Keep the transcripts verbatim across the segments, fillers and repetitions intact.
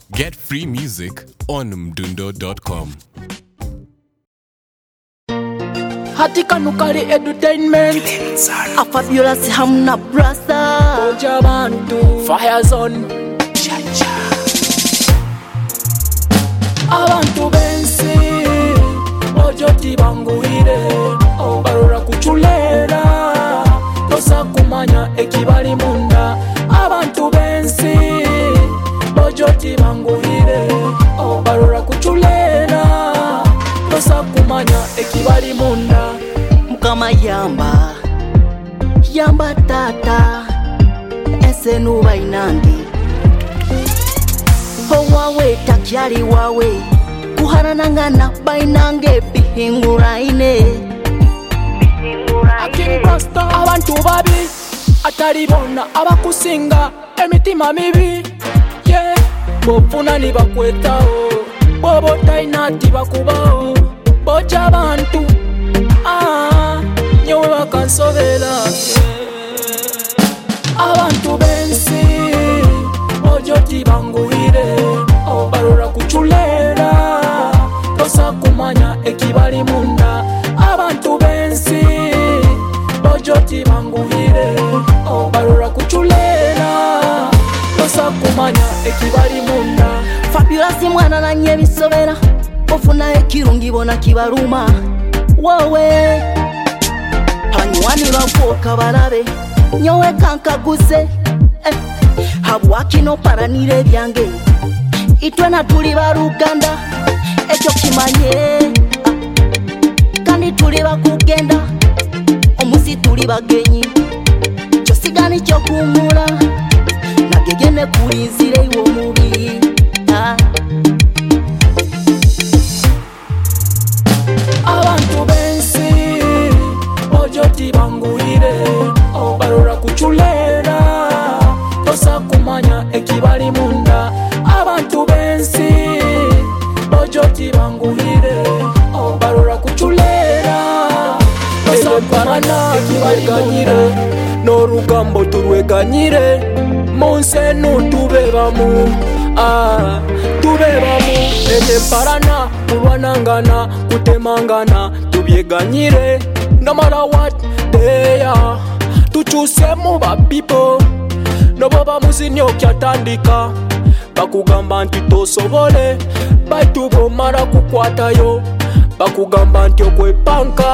Get free music on mdundo dot com. Hatika Nukari Entertainment, a fabulous hamna brasa. Oja Bantu, Fire Zone, Abantu Bensi, Ojo Tibanguire, Obarura Kuchulera, Tosa Kumanya Ekibali Munda, Abantu Bensi, Ojo Tibanguire, Obarura Kuchulera, Tosa Kumanya Ekibali Munda. Mukama yamba, yamba tata, ese nuba inange. Owawe takyali wawe, kuharanangana bainange bihinguraine. Akim Rasta, abantu babi, atalibona abakusinga emitima mibi. Yeah, bofuna ni bakwetao, bobo tainati bakubao, boja bantu. Ah, nyowe bakansobera. Abantu bensi, ojo tibanguire, obarura kuchulera, tosa kumanya ekibali munda. Abantu bensi, ojo tibanguire, obarura kuchulera, tosa kumanya ekibali munda. Fabulous mwana na nye bisobera, ofuna ekirungi bona kibaruma. Wowe hanywani bavuka barabe nyowe kankaguse eh. Habwaki no paranire byange itwe na tuli baruganda ekyo kimanye ah. Kandi tuli bakugenda omusi tuli bagenyi kyo sigani kyo kumula nagegene kulinzire iwo mubiri ah. Abantu bensi, ojo tibanguire, obarura kuchulera, tosa kumanya ekibali munda. Abantu bensi, ojo tibanguire, obarura kuchulera, tosa kumanya ekibali munda. Norugambo turweganyire, monse nutubebamu. Ah, tubebamu ene parana kurwanangana kutemangana tubyeganyire no matter what they are tuchuse mu ba people no baba muzinyo kyatandika bakugamba nti tosobole baitu bomara kukwatayo bakugamba nti okwepanka.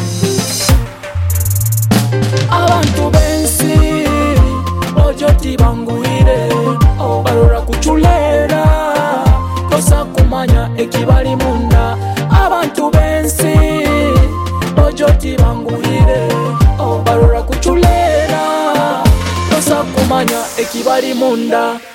Abantu bensi ojo tibanguire obarura kuchulera tosa kumanya ekibali munda. Abantu bensi ojo tibanguire obarura kuchulera tosa kumanya ekibali munda.